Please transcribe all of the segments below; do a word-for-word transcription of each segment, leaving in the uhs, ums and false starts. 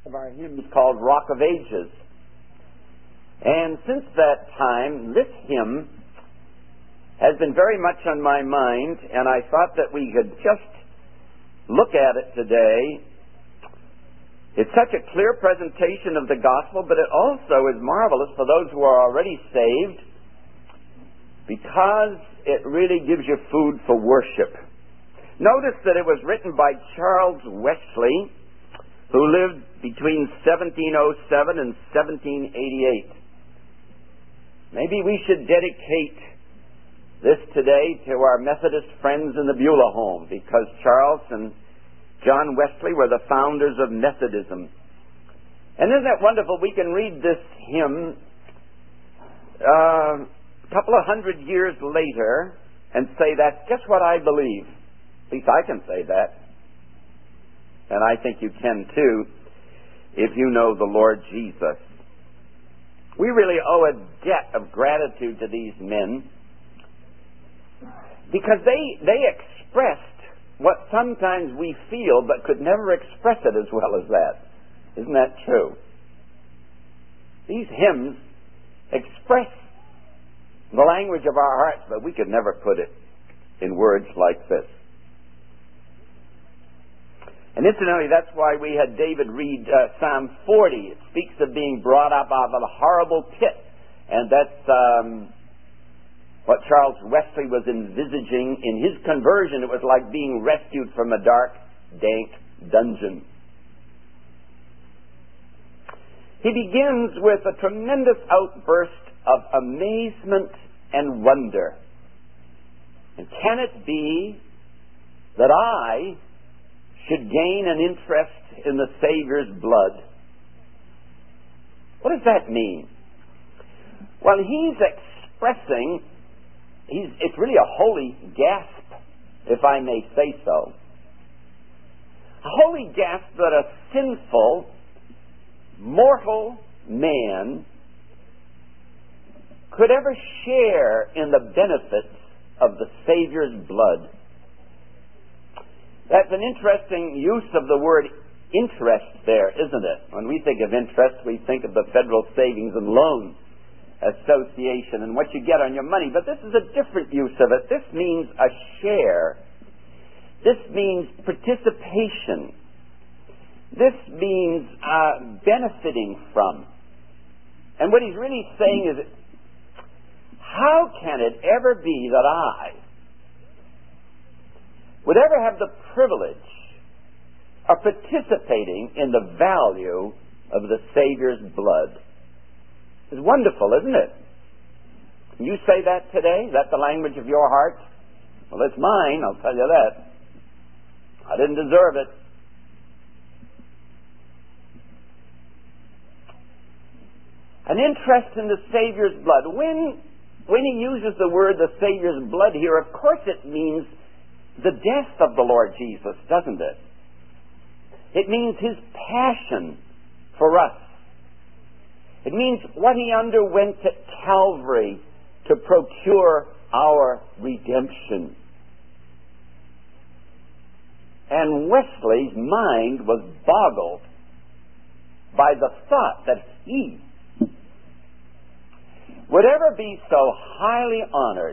of our hymns called Rock of Ages. And since that time, this hymn has been very much on my mind, and I thought that we could just look at it today. It's such a clear presentation of the gospel, but it also is marvelous for those who are already saved because it really gives you food for worship. Notice that it was written by Charles Wesley, who lived between seventeen oh seven and seventeen eighty-eight. Maybe we should dedicate this today to our Methodist friends in the Beulah home, because Charles and John Wesley were the founders of Methodism. And isn't that wonderful? We can read this hymn uh, a couple of hundred years later and say, that's just what I believe. At least I can say that. And I think you can too, if you know the Lord Jesus. We really owe a debt of gratitude to these men, because they they expressed what sometimes we feel but could never express it as well as that. Isn't that true? These hymns express the language of our hearts, but we could never put it in words like this. And incidentally, that's why we had David read uh, Psalm forty. It speaks of being brought up out of a horrible pit. And that's um, what Charles Wesley was envisaging in his conversion. It was like being rescued from a dark, dank dungeon. He begins with a tremendous outburst of amazement and wonder. And can it be that I should gain an interest in the Savior's blood? What does that mean? Well, he's expressing, he's, it's really a holy gasp, if I may say so. A holy gasp that a sinful, mortal man could ever share in the benefits of the Savior's blood. That's an interesting use of the word interest there, isn't it? When we think of interest, we think of the Federal Savings and Loan Association and what you get on your money. But this is a different use of it. This means a share. This means participation. This means uh, benefiting from. And what he's really saying is, how can it ever be that I would ever have the privilege of participating in the value of the Savior's blood? It's wonderful, isn't it? Can you say that today? Is that the language of your heart? Well, it's mine, I'll tell you that. I didn't deserve it. An interest in the Savior's blood. When, when he uses the word the Savior's blood here, of course it means the death of the Lord Jesus, doesn't it? It means his passion for us. It means what he underwent at Calvary to procure our redemption. And Wesley's mind was boggled by the thought that he would ever be so highly honored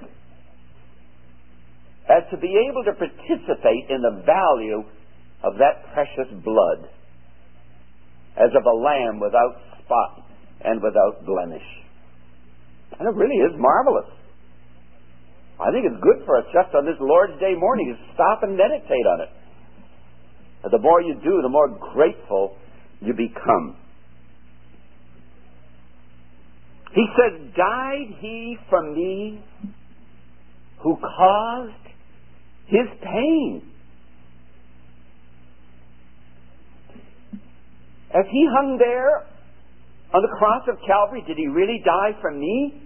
as to be able to participate in the value of that precious blood as of a lamb without spot and without blemish. And it really is marvelous. I think it's good for us just on this Lord's Day morning to stop and meditate on it. And the more you do, the more grateful you become. He says, died he for me who caused his pain. As he hung there on the cross of Calvary, did he really die for me?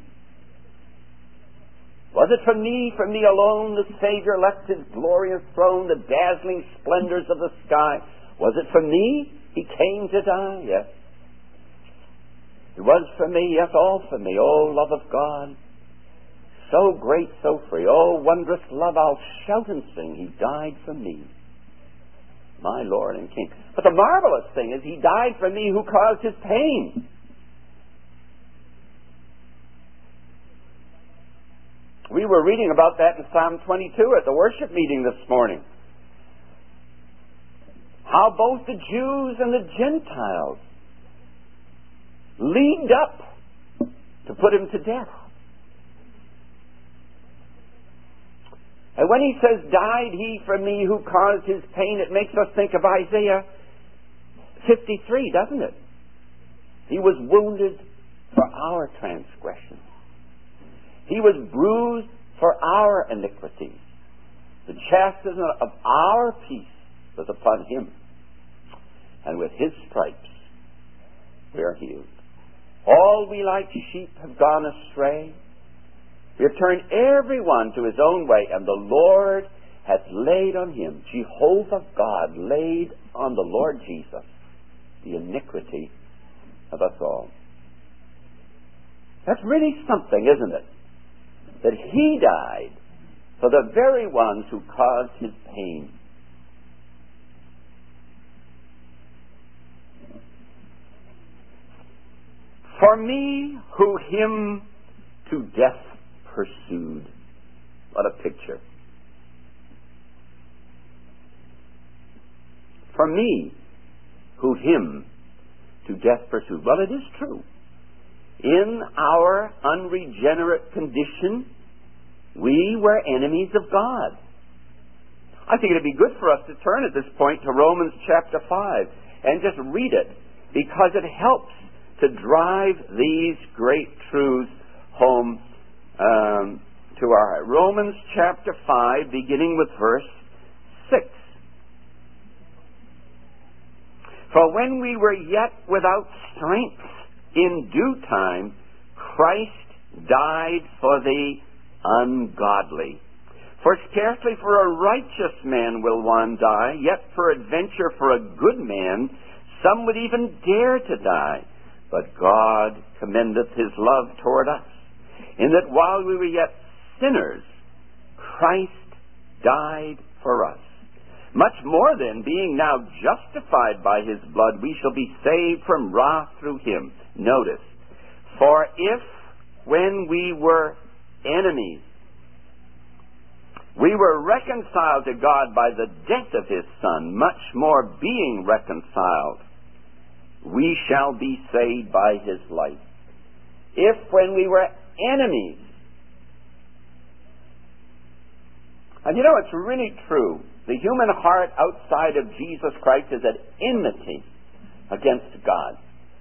Was it for me, for me alone, the Savior left his glorious throne, the dazzling splendors of the sky? Was it for me he came to die? Yes. It was for me, yes, all for me. Oh, love of God, so great, so free. Oh, wondrous love, I'll shout and sing. He died for me. my Lord and King. But the marvelous thing is, He died for me who caused His pain. We were reading about that in Psalm twenty-two at the worship meeting this morning. How both the Jews and the Gentiles leagued up to put Him to death. And when He says, died He for me who caused His pain, it makes us think of Isaiah fifty-three, doesn't it? He was wounded for our transgressions. He was bruised for our iniquities. The chastisement of our peace was upon Him. And with His stripes we are healed. All we like sheep have gone astray. We have turned every one to his own way, and the Lord hath laid on Him, Jehovah God laid on the Lord Jesus, the iniquity of us all. That's really something, isn't it? That He died for the very ones who caused His pain. For me, who Him to death pursued. What a picture. For me, who Him to death pursued. Well, it is true. In our unregenerate condition, we were enemies of God. I think it'd be good for us to turn at this point to Romans chapter five and just read it, because it helps to drive these great truths home um, to our heart. Romans chapter five, beginning with verse six. For when we were yet without strength, in due time, Christ died for the ungodly. For scarcely for a righteous man will one die, yet peradventure for a good man some would even dare to die. But God commendeth His love toward us, in that while we were yet sinners, Christ died for us. Much more then, being now justified by His blood, we shall be saved from wrath through Him. Notice, for if when we were enemies, we were reconciled to God by the death of His Son, much more being reconciled, we shall be saved by His life. If when we were enemies, and you know, it's really true, the human heart outside of Jesus Christ is at enmity against God.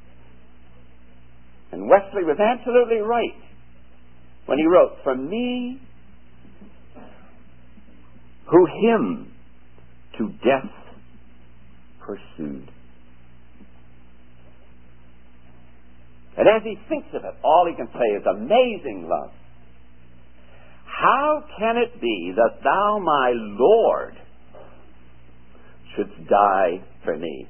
And Wesley was absolutely right when he wrote, for me, who Him to death pursued. And as he thinks of it, all he can say is, amazing love. How can it be that Thou, my Lord, shouldst die for me?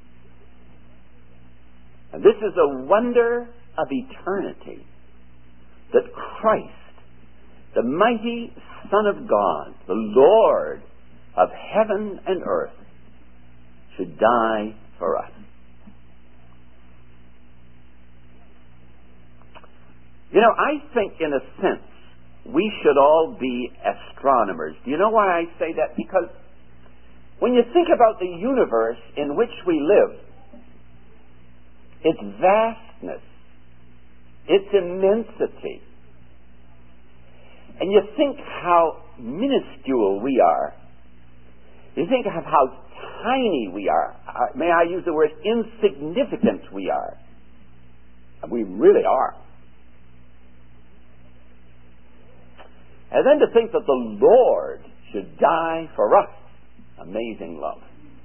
And this is a wonder of eternity, that Christ, the mighty Son of God, the Lord of heaven and earth, should die for us. You know, I think in a sense we should all be astronomers. Do you know why I say that? Because when you think about the universe in which we live, its vastness, its immensity, and you think how minuscule we are, you think of how tiny we are, uh, may I use the word insignificant we are. We really are. And then to think that the Lord should die for us. Amazing love.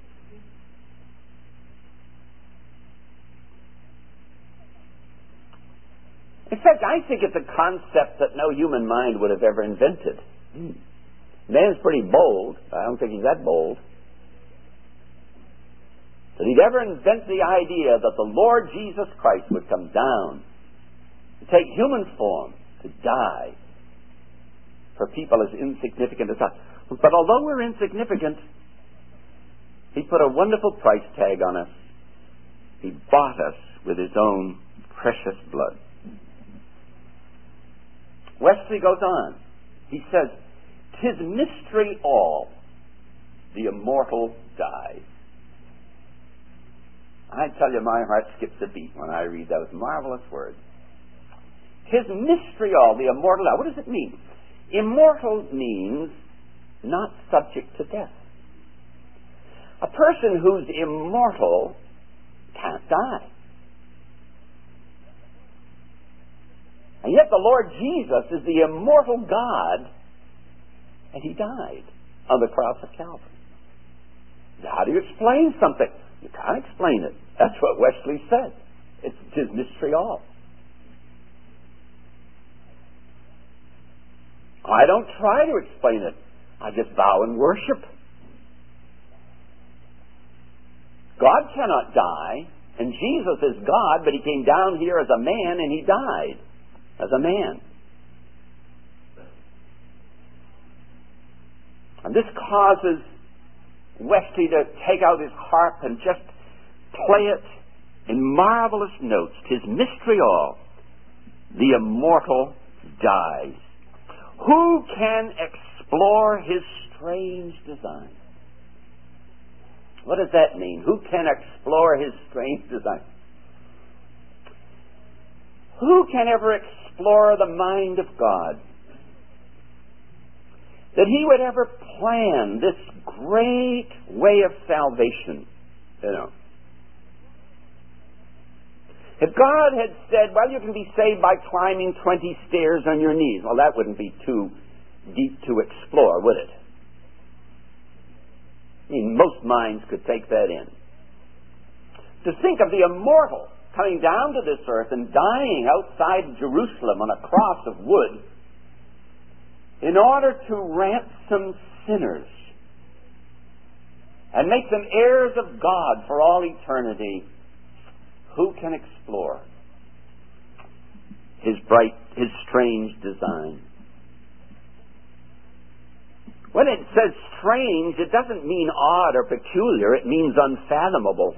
In fact, I think it's a concept that no human mind would have ever invented. Hmm. Man's pretty bold. I don't think he's that bold. That he'd ever invent the idea that the Lord Jesus Christ would come down, to take human form, to die for people as insignificant as us. But although we're insignificant, He put a wonderful price tag on us. He bought us with his own precious blood. Wesley goes on. He says, "'Tis mystery all, the immortal dies." I tell you, my heart skips a beat when I read those marvelous words. "'Tis mystery all, the immortal dies." What does it mean? Immortal means not subject to death. A person who's immortal can't die. And yet the Lord Jesus is the immortal God, and he died on the cross of Calvary. How do you explain something? You can't explain it. That's what Wesley said. It's his mystery all. I don't try to explain it. I just bow and worship. God cannot die, and Jesus is God, but he came down here as a man and he died as a man. And this causes Wesley to take out his harp and just play it in marvelous notes. "'Tis mystery all, the immortal dies. Who can explore his strange design?" What does that mean? Who can explore his strange design? Who can ever explore the mind of God? That he would ever plan this great way of salvation, you know. If God had said, well, you can be saved by climbing twenty stairs on your knees, well, that wouldn't be too deep to explore, would it? I mean, most minds could take that in. To think of the immortal coming down to this earth and dying outside Jerusalem on a cross of wood in order to ransom sinners and make them heirs of God for all eternity. Who can explore his bright, his strange design? When it says strange, it doesn't mean odd or peculiar. It means unfathomable.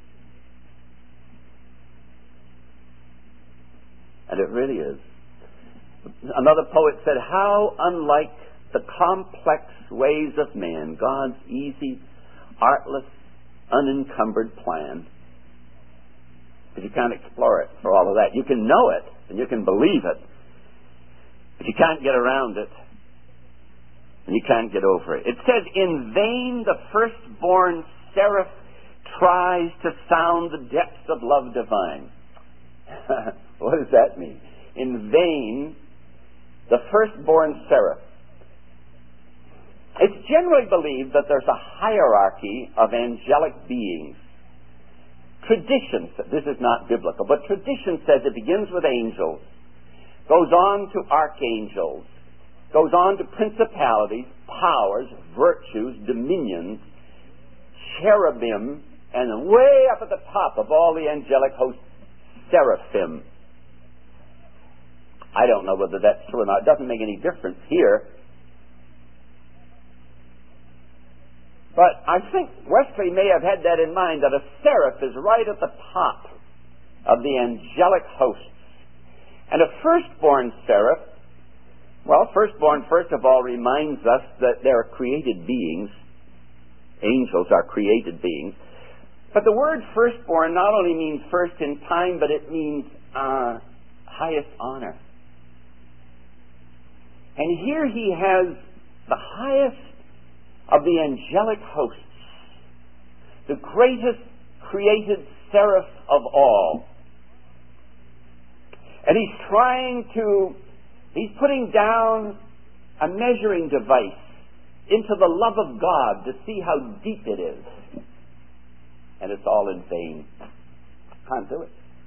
And it really is. Another poet said, how unlike the complex ways of man, God's easy, artless, unencumbered plan. But you can't explore it for all of that. You can know it, and you can believe it, but you can't get around it, and you can't get over it. It says, in vain the firstborn seraph tries to sound the depths of love divine. What does that mean? In vain, the firstborn seraph. It's generally believed that there's a hierarchy of angelic beings. Tradition, this is not biblical, but tradition says it begins with angels, goes on to archangels, goes on to principalities, powers, virtues, dominions, cherubim, and way up at the top of all the angelic hosts, seraphim. I don't know whether that's true or not. It doesn't make any difference here. But I think Wesley may have had that in mind, that a seraph is right at the top of the angelic hosts. And a firstborn seraph, well, firstborn, first of all, reminds us that they're created beings. Angels are created beings. But the word firstborn not only means first in time, but it means uh, highest honor. And here he has the highest of the angelic hosts, the greatest created seraph of all. And he's trying to, he's putting down a measuring device into the love of God to see how deep it is. And it's all in vain. Can't do it.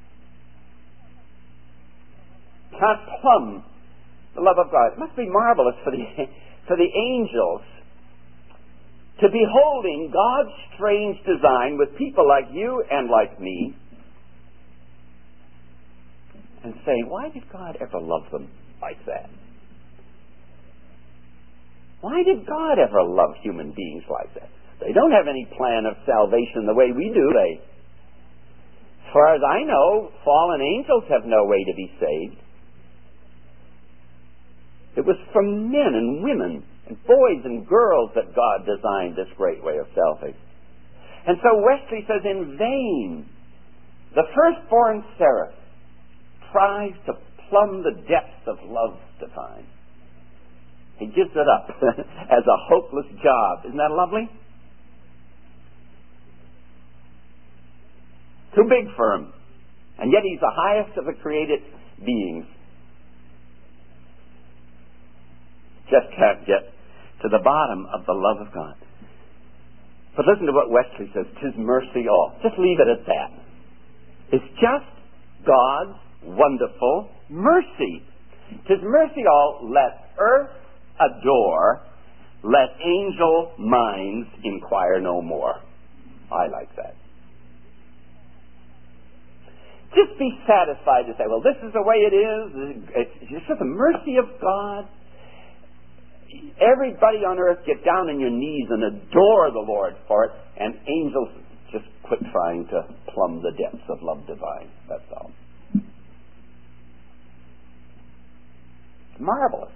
Can't plumb the love of God. It must be marvelous for the, for the angels to be holding God's strange design with people like you and like me and say, why did God ever love them like that? Why did God ever love human beings like that? They don't have any plan of salvation the way we do, they. As far as I know, fallen angels have no way to be saved. It was for men and women and boys and girls that God designed this great way of salvation. And so Wesley says, in vain, the firstborn seraph tries to plumb the depths of love divine. He gives it up as a hopeless job. Isn't that lovely? Too big for him. And yet he's the highest of the created beings. Just can't get to the bottom of the love of God. But listen to what Wesley says. "'Tis mercy all." Just leave it at that. It's just God's wonderful mercy. "'Tis mercy all, let earth adore, let angel minds inquire no more." I like that. Just be satisfied to say, well, this is the way it is. It's just the mercy of God. Everybody on earth get down on your knees and adore the Lord for it, and angels just quit trying to plumb the depths of love divine. That's all. Marvelous.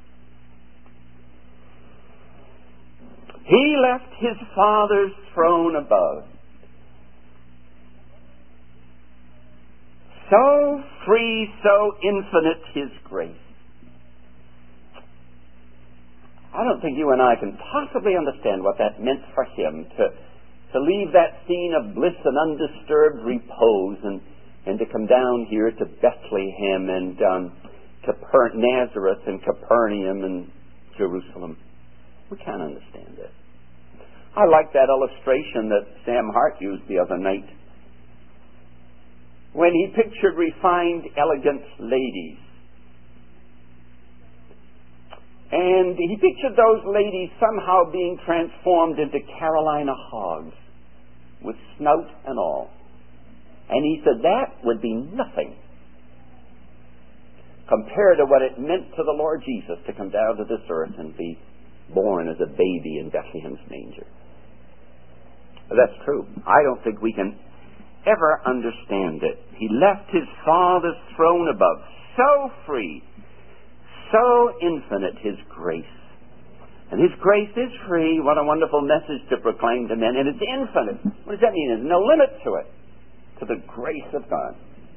He left his Father's throne above. So free, so infinite his grace. I don't think you and I can possibly understand what that meant for him to, to leave that scene of bliss and undisturbed repose and, and to come down here to Bethlehem and um, Caper- Nazareth and Capernaum and Jerusalem. We can't understand it. I like that illustration that Sam Hart used the other night when he pictured refined, elegant ladies. And he pictured those ladies somehow being transformed into Carolina hogs with snout and all. And he said that would be nothing compared to what it meant to the Lord Jesus to come down to this earth and be born as a baby in Bethlehem's manger. That's true. I don't think we can ever understand it. He left his Father's throne above, so free, so infinite his grace. And his grace is free. What a wonderful message to proclaim to men. And it's infinite. What does that mean? There's no limit to it. To the grace of God.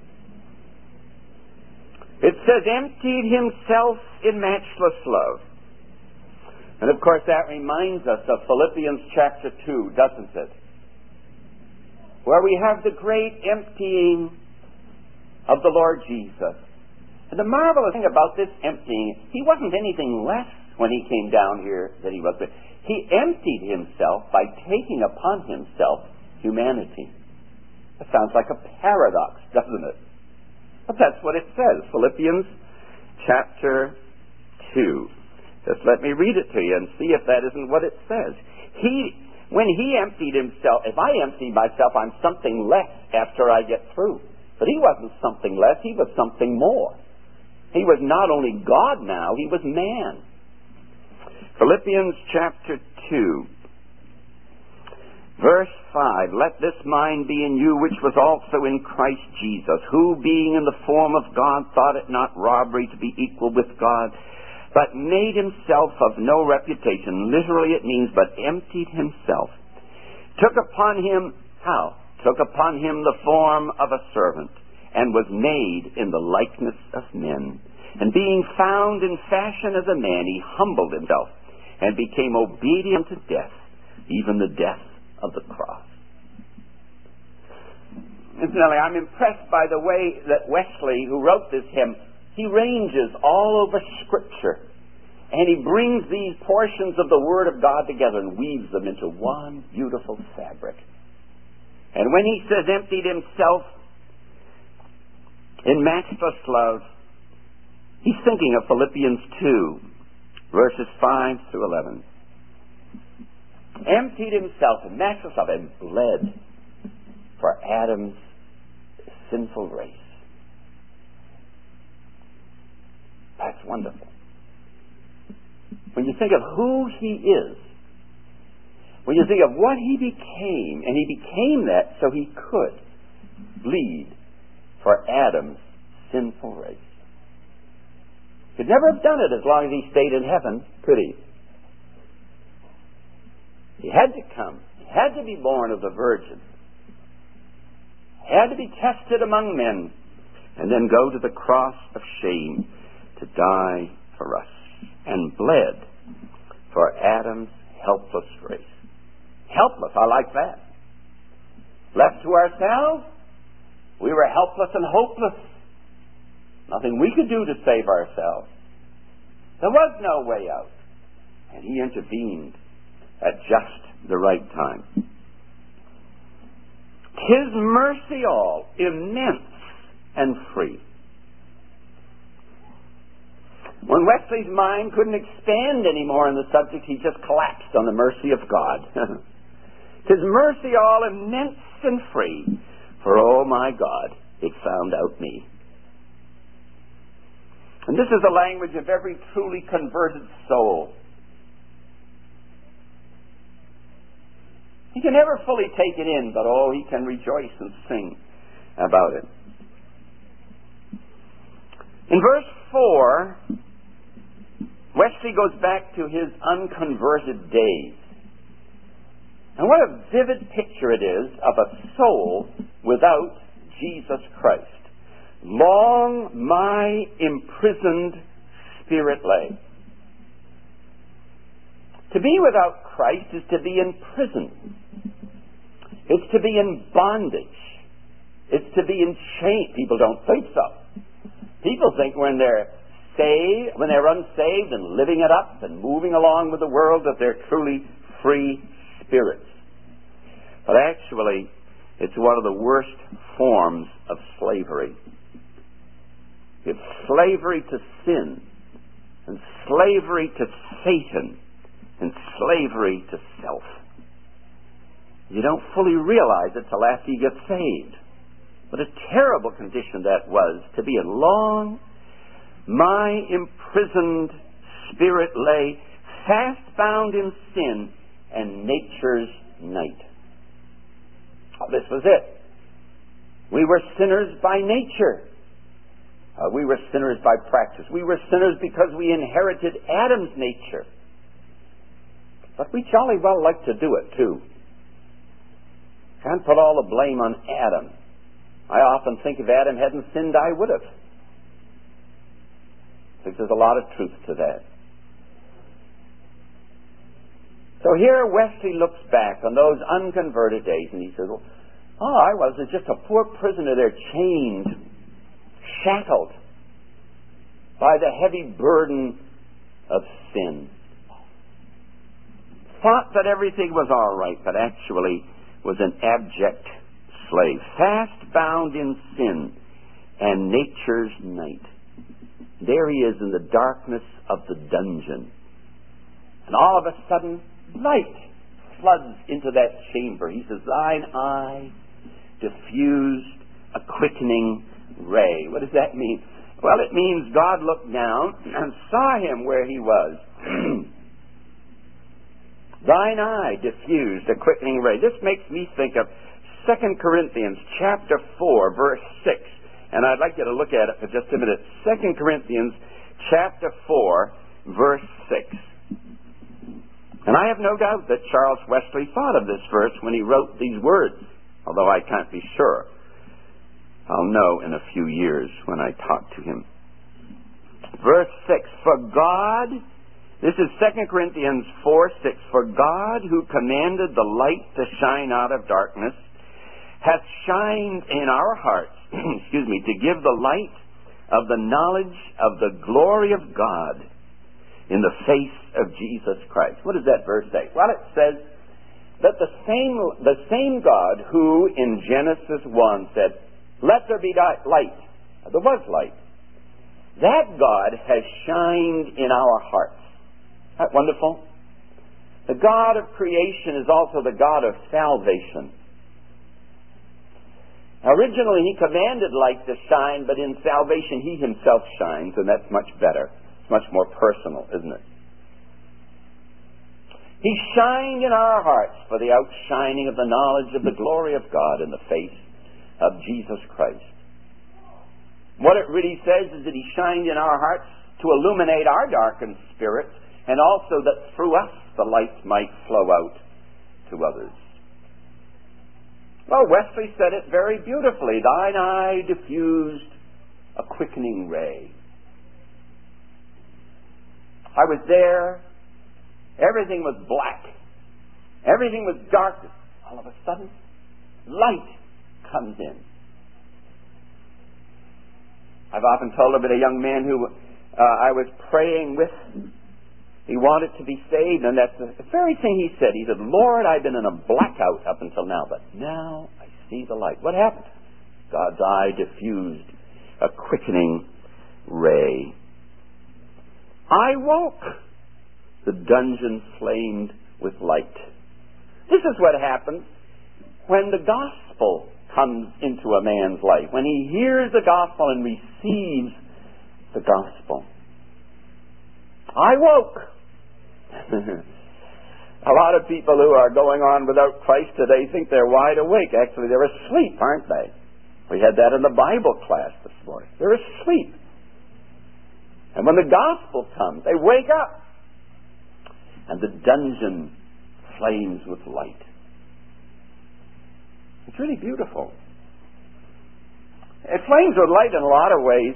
It says, emptied himself in matchless love. And of course that reminds us of Philippians chapter two, doesn't it? Where we have the great emptying of the Lord Jesus. And the marvelous thing about this emptying, he wasn't anything less when he came down here than he was. He emptied himself by taking upon himself humanity. That sounds like a paradox, doesn't it? But that's what it says. Philippians chapter two. Just let me read it to you and see if that isn't what it says. He, when he emptied himself, if I empty myself, I'm something less after I get through. But he wasn't something less, he was something more. He was not only God now, he was man. Philippians chapter two, verse five, let this mind be in you which was also in Christ Jesus, who being in the form of God thought it not robbery to be equal with God, but made himself of no reputation. Literally it means, but emptied himself. Took upon him, how? Took upon him the form of a servant, and was made in the likeness of men. And being found in fashion as a man, he humbled himself, and became obedient to death, even the death of the cross. Incidentally, I'm impressed by the way that Wesley, who wrote this hymn, he ranges all over Scripture, and he brings these portions of the Word of God together and weaves them into one beautiful fabric. And when he says emptied himself in matchless love, he's thinking of Philippians two, verses five through eleven. Emptied himself in matchless love and bled for Adam's sinful race. That's wonderful. When you think of who he is When you think of what he became, and he became that so he could bleed for Adam's sinful race. Could never have done it as long as he stayed in heaven, could he? He had to come. He had to be born of the Virgin. He had to be tested among men, and then go to the cross of shame to die for us, and bled for Adam's helpless race. Helpless, I like that. Left to ourselves, we were helpless and hopeless. Nothing we could do to save ourselves. There was no way out. And he intervened at just the right time. His mercy all, immense and free. When Wesley's mind couldn't expand anymore on the subject, he just collapsed on the mercy of God. His mercy all, immense and free, for oh my God, it found out me. And this is the language of every truly converted soul. He can never fully take it in, but oh, he can rejoice and sing about it. In verse four, Wesley goes back to his unconverted days. And what a vivid picture it is of a soul without Jesus Christ. Long my imprisoned spirit lay. To be without Christ is to be in prison. It's to be in bondage. It's to be in chains. People don't think so. People think when they're saved, when they're unsaved and living it up and moving along with the world, that they're truly free spirits. But actually, it's one of the worst forms of slavery. It's slavery to sin, and slavery to Satan, and slavery to self. You don't fully realize it till after you get saved. What a terrible condition that was, to be in long, my imprisoned spirit lay, fast bound in sin and nature's night. Oh, this was it. We were sinners by nature. Uh, we were sinners by practice. We were sinners because we inherited Adam's nature. But we jolly well like to do it too. Can't put all the blame on Adam. I often think if Adam hadn't sinned, I would have. I think there's a lot of truth to that. So here Wesley looks back on those unconverted days and he says, oh, I was just a poor prisoner there, chained, shackled by the heavy burden of sin. Thought that everything was all right, but actually was an abject slave, fast bound in sin and nature's night. There he is in the darkness of the dungeon. And all of a sudden, light floods into that chamber. He says, thine eye diffused a quickening ray. What does that mean? Well, it means God looked down and saw him where he was. Thine eye diffused a quickening ray. This makes me think of Second Corinthians chapter four, verse six. And I'd like you to look at it for just a minute. Second Corinthians chapter four, verse six. And I have no doubt that Charles Wesley thought of this verse when he wrote these words, although I can't be sure. I'll know in a few years when I talk to him. Verse six, for God, this is Second Corinthians four six, for God who commanded the light to shine out of darkness hath shined in our hearts, excuse me, to give the light of the knowledge of the glory of God in the face of Jesus Christ. What does that verse say? Well, it says that the same, the same God who in Genesis one said, let there be light. There was light. That God has shined in our hearts. Isn't that wonderful? The God of creation is also the God of salvation. Originally, he commanded light to shine, but in salvation, he himself shines, and that's much better. It's much more personal, isn't it? He shined in our hearts for the outshining of the knowledge of the glory of God in the face of Jesus Christ. What it really says is that He shined in our hearts to illuminate our darkened spirits, and also that through us the light might flow out to others. Well, Wesley said it very beautifully. Thine eye diffused a quickening ray. I was there. Everything was black. Everything was darkness. All of a sudden, light comes in. I've often told about a young man who uh, I was praying with. He wanted to be saved, and that's the very thing he said. He said, Lord, I've been in a blackout up until now, but now I see the light. What happened? God's eye diffused a quickening ray. I woke. The dungeon flamed with light. This is what happens when the gospel comes into a man's life, when he hears the gospel and receives the gospel. I woke. A lot of people who are going on without Christ today think they're wide awake. Actually, they're asleep, aren't they? We had that in the Bible class this morning. They're asleep. And when the gospel comes, they wake up. And the dungeon flames with light. It's really beautiful. It flames with light in a lot of ways.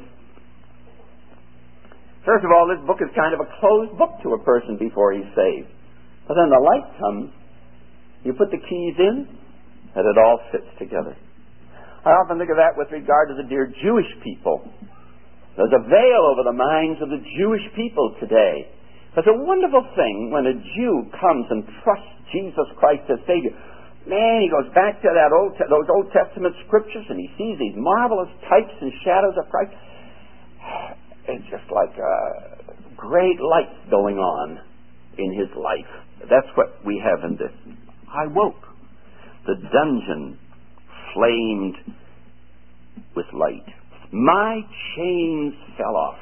First of all, this book is kind of a closed book to a person before he's saved. But then the light comes, you put the keys in, and it all fits together. I often think of that with regard to the dear Jewish people. There's a veil over the minds of the Jewish people today. It's a wonderful thing when a Jew comes and trusts Jesus Christ as Savior. Man, he goes back to that old, those Old Testament scriptures and he sees these marvelous types and shadows of Christ. It's just like a great light going on in his life. That's what we have in this. I woke. The dungeon flamed with light. My chains fell off.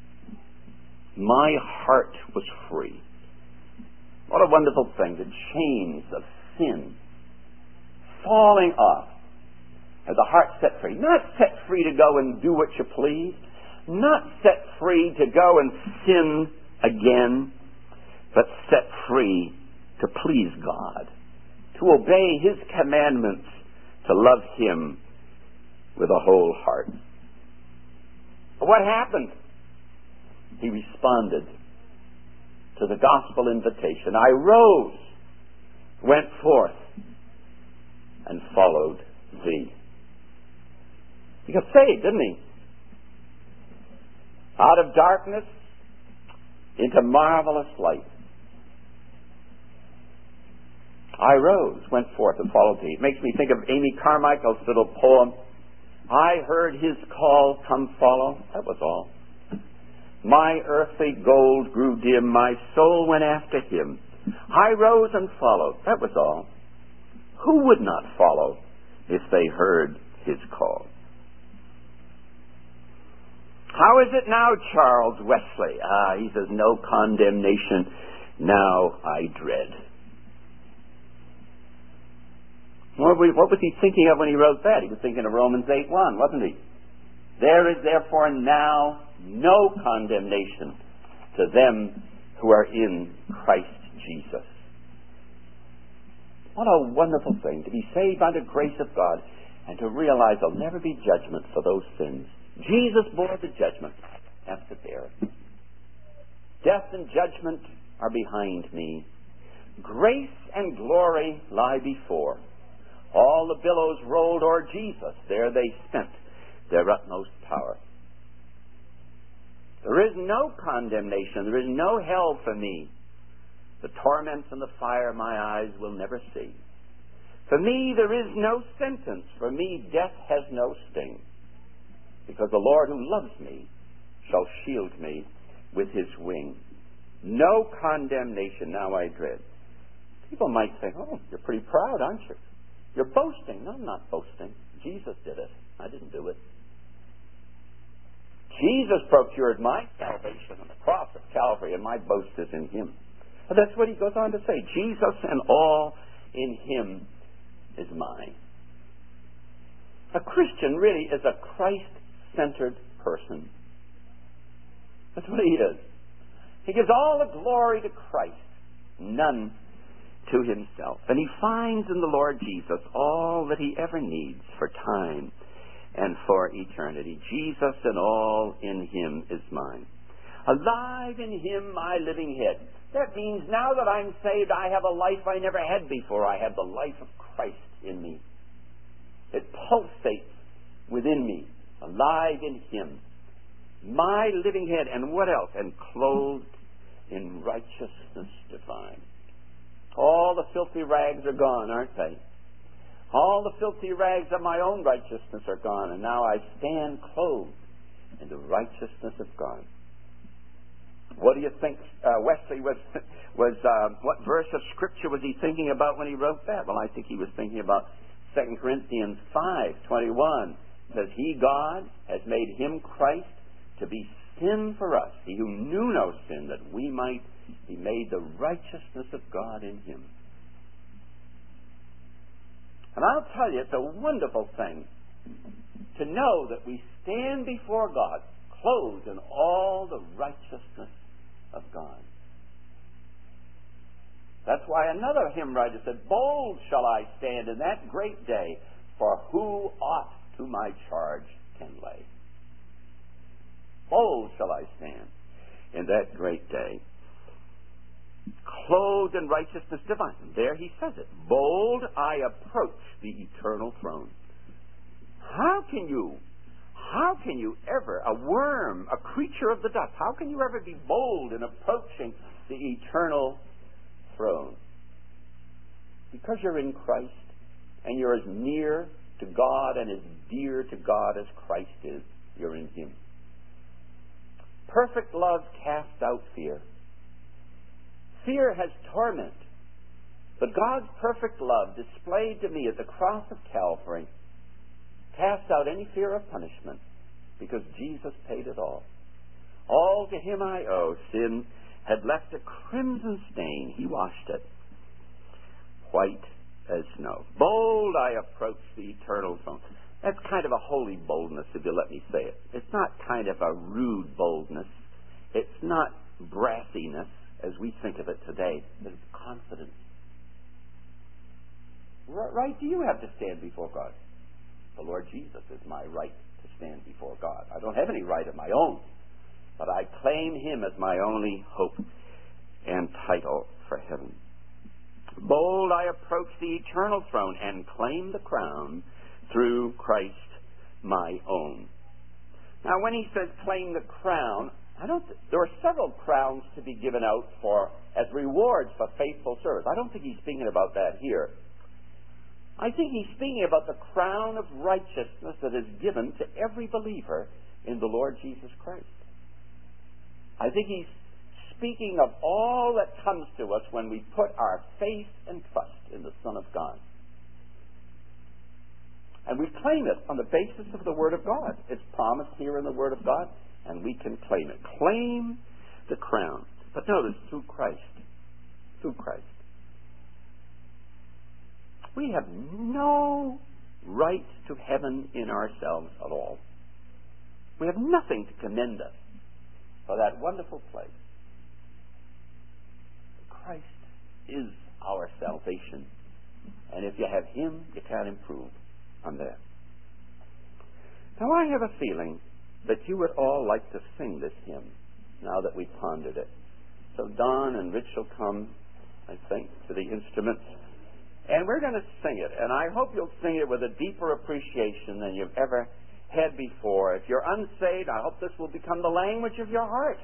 My heart was free. What a wonderful thing. The chains of sin falling off. As the heart set free. Not set free to go and do what you please. Not set free to go and sin again. But set free to please God. To obey His commandments. To love Him with a whole heart. But what happened? He responded to the gospel invitation. I rose, went forth, and followed thee. He got saved, didn't he? Out of darkness into marvelous light. I rose, went forth, and followed thee. It makes me think of Amy Carmichael's little poem. I heard his call, come follow. That was all. My earthly gold grew dim, my soul went after him. I rose and followed. That was all. Who would not follow if they heard his call? How is it now, Charles Wesley? Ah, he says, no condemnation, now I dread. What was he thinking of when he wrote that? He was thinking of Romans eight one, wasn't he? There is therefore now no condemnation to them who are in Christ Jesus. What a wonderful thing to be saved by the grace of God and to realize there'll never be judgment for those sins. Jesus bore the judgment. I have to bear it. Death and judgment are behind me. Grace and glory lie before. All the billows rolled o'er Jesus. There they spent their utmost power. There is no condemnation. There is no hell for me. The torments and the fire my eyes will never see. For me there is no sentence. For me death has no sting. Because the Lord who loves me shall shield me with his wing. No condemnation now I dread. People might say, oh, you're pretty proud, aren't you? You're boasting. No, I'm not boasting. Jesus did it. I didn't do it. Jesus procured my salvation on the cross of Calvary, and my boast is in him. But that's what he goes on to say. Jesus and all in him is mine. A Christian really is a Christ-centered person. That's what he is. He gives all the glory to Christ, none to himself. And he finds in the Lord Jesus all that he ever needs for time and for eternity. Jesus and all in him is mine. Alive in him, my living head. That means now that I'm saved, I have a life I never had before. I have the life of Christ in me. It pulsates within me, alive in him. My living head, and what else? And clothed in righteousness divine. All the filthy rags are gone, aren't they? All the filthy rags of my own righteousness are gone, and now I stand clothed in the righteousness of God. What do you think uh, Wesley was, was uh, what verse of Scripture was he thinking about when he wrote that? Well, I think he was thinking about Second Corinthians five twenty-one. It says, he, God, has made him, Christ, to be sin for us, he who knew no sin, that we might be made the righteousness of God in him. And I'll tell you, it's a wonderful thing to know that we stand before God clothed in all the righteousness of God. That's why another hymn writer said, bold shall I stand in that great day, for who aught to my charge can lay. Bold shall I stand in that great day, clothed in righteousness divine. There he says it. Bold I approach the eternal throne. How can you, how can you ever, a worm, a creature of the dust, how can you ever be bold in approaching the eternal throne? Because you're in Christ, and you're as near to God and as dear to God as Christ is. You're in him. Perfect love casts out fear. Fear has torment. But God's perfect love, displayed to me at the cross of Calvary, casts out any fear of punishment, because Jesus paid it all. All to him I owe. Sin had left a crimson stain. He washed it white as snow. Bold I approach the eternal throne. That's kind of a holy boldness, if you let me say it. It's not kind of a rude boldness. It's not brassiness, as we think of it today, but it's confidence. What right do you have to stand before God? The Lord Jesus is my right to stand before God. I don't have any right of my own, but I claim him as my only hope and title for heaven. Bold I approach the eternal throne and claim the crown through Christ my own. Now, when he says claim the crown, I don't. Th- there are several crowns to be given out for as rewards for faithful service. I don't think he's speaking about that here. I think he's speaking about the crown of righteousness that is given to every believer in the Lord Jesus Christ. I think he's speaking of all that comes to us when we put our faith and trust in the Son of God. And we claim it on the basis of the Word of God. It's promised here in the Word of God, and we can claim it. Claim the crown. But notice, through Christ. Through Christ. We have no right to heaven in ourselves at all. We have nothing to commend us for that wonderful place. Christ is our salvation. And if you have him, you can't improve on that. Now, I have a feeling that you would all like to sing this hymn now that we've pondered it. So Don and Rich will come, I think, to the instruments. And we're going to sing it. And I hope you'll sing it with a deeper appreciation than you've ever had before. If you're unsaved, I hope this will become the language of your heart.